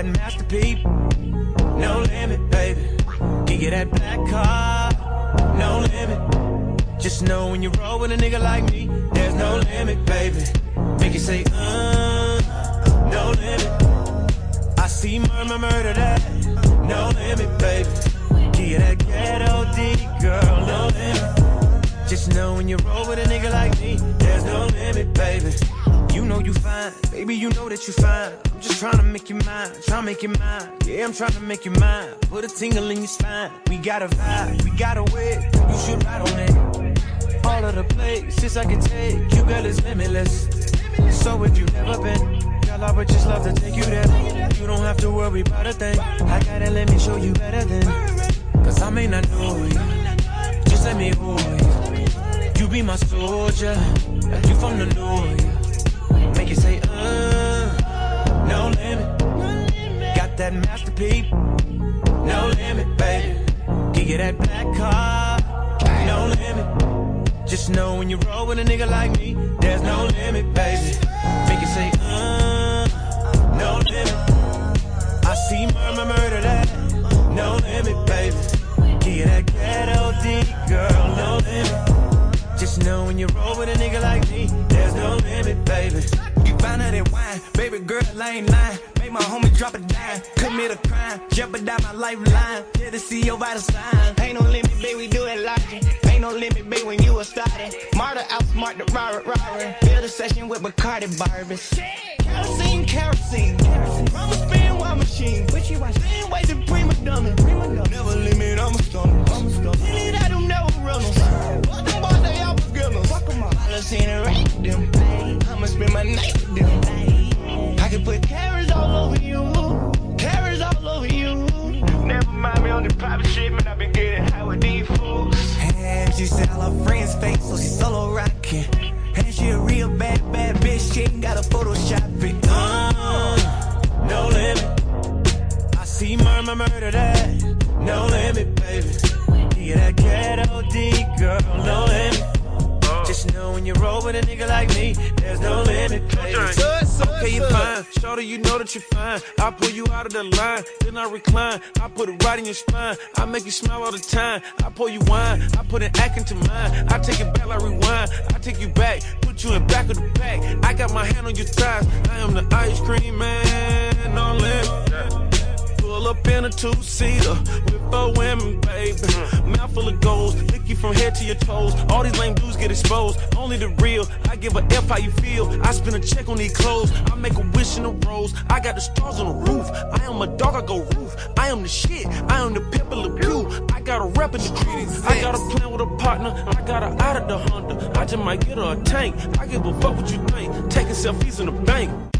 that masterpiece, no limit, baby. Give you that black car, no limit. Just know when you roll with a nigga like me, there's no limit, baby. Make you say, no limit. I see murder that, no limit, baby. Give you that ghetto D, girl, no limit. Just know when you roll with a nigga like me, there's no limit, baby. You know you fine, baby, you know that you fine. I'm just trying to make you mine, trying to make you mine. Yeah, I'm trying to make you mine. Put a tingle in your spine. We got a vibe, we got a way. You should ride on it. All of the places I can take you, girl, is limitless. So would you never been? Girl, I would just love to take you there. You don't have to worry about a thing. I gotta let me show you better than. Cause I may not know you, just let me hold you. You be my soldier, like you from the north. Make you say, no limit. Got that masterpiece, no limit, baby. Give you that black car, no limit. Just know when you roll with a nigga like me, there's no limit, baby. Make you say, no limit. I see murder that, no limit, baby. Give you that ghetto D, girl, no limit. Just know when you roll with a nigga like me, there's no limit, baby. You find her that wine, baby girl, I ain't lying. Make my homie drop a dime, commit a crime, jeopardize my lifeline. Here to see your vital sign. Ain't no limit, baby, we do it logic. Ain't no limit, baby, when you a starting. Marta outsmart the robber. Build a session with Bacardi Barbies. Kerosene. Mama spin wild machine. Same way to prima donna. Never limit, I'm a stunner. Any that who never run them. Fuck them boys, they all beginners. Policy and rate them. I'ma spend my night with them. I can put carrots all over you. Carrots all over you. Never mind me on the private shit, man. I've been getting high with these fools. And she said all her friends fake, so she solo rockin'. And she a real bad bitch. She ain't got a Photoshop it. No limit. I see murder that, no limit, baby. Give you that ghetto D, girl, no limit. Just know when you roll with a nigga like me, there's no limit, baby. Okay, you're fine. Shorty, you know that you're fine. I pull you out of the line, then I recline. I put it right in your spine. I make you smile all the time. I pour you wine. I put an act into mine. I take it back like rewind. I take you back, put you in back of the pack. I got my hand on your thighs. I am the ice cream man, no limit. Pull up in a two-seater with 4 women, baby. Mouth full of goals, lick you from head to your toes. All these lame dudes get exposed. Only the real. I give a F how you feel. I spend a check on these clothes. I make a wish in a rose. I got the stars on the roof. I am a dog, I go roof. I am the shit. I am the pimp of the pew. I got a rep in the street. I got a plan with a partner. I got her out of the Honda. I just might get her a tank. I give a fuck what you think. Taking selfies in the bank.